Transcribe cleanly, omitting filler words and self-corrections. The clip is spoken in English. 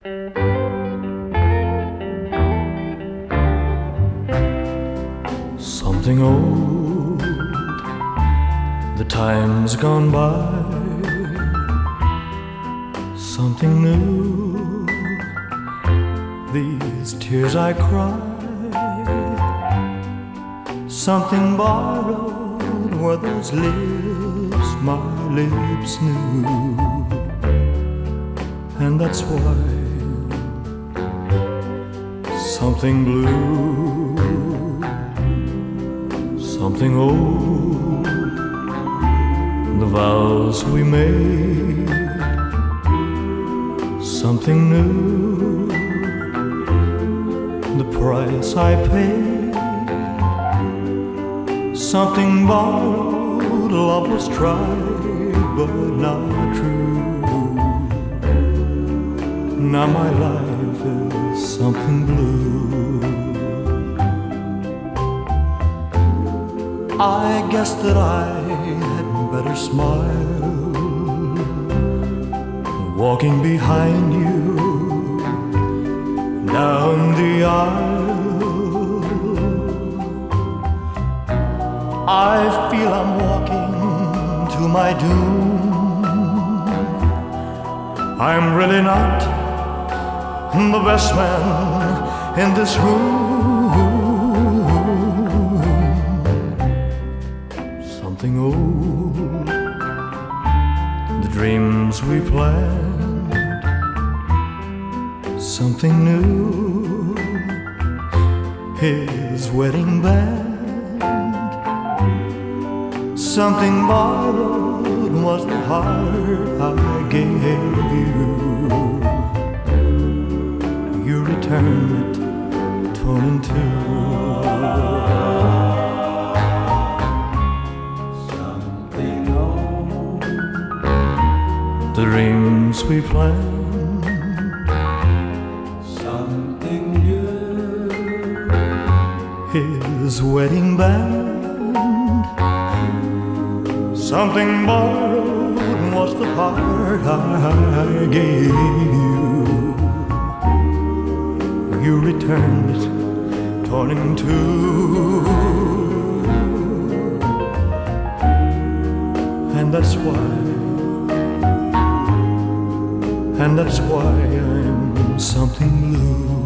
Something old, the time's gone by. Something new, these tears I cry. Something borrowed were those lips my lips knew. And that's why something blue, something old, the vows we made. Something new, the price I paid. Something borrowed, love was tried but not true. Now my life is something blue. I guess that I had better smile, walking behind you down the aisle. I feel I'm walking to my doom. I'm really not the best man in this room. Something old, the dreams we planned. Something new, his wedding band. Something borrowed was the heart I gave you. You returned it torn in two. Something old, the dreams we planned. something new, His wedding band. Something borrowed was the heart I gave you. You returned it torn in two. And that's why I'm something blue.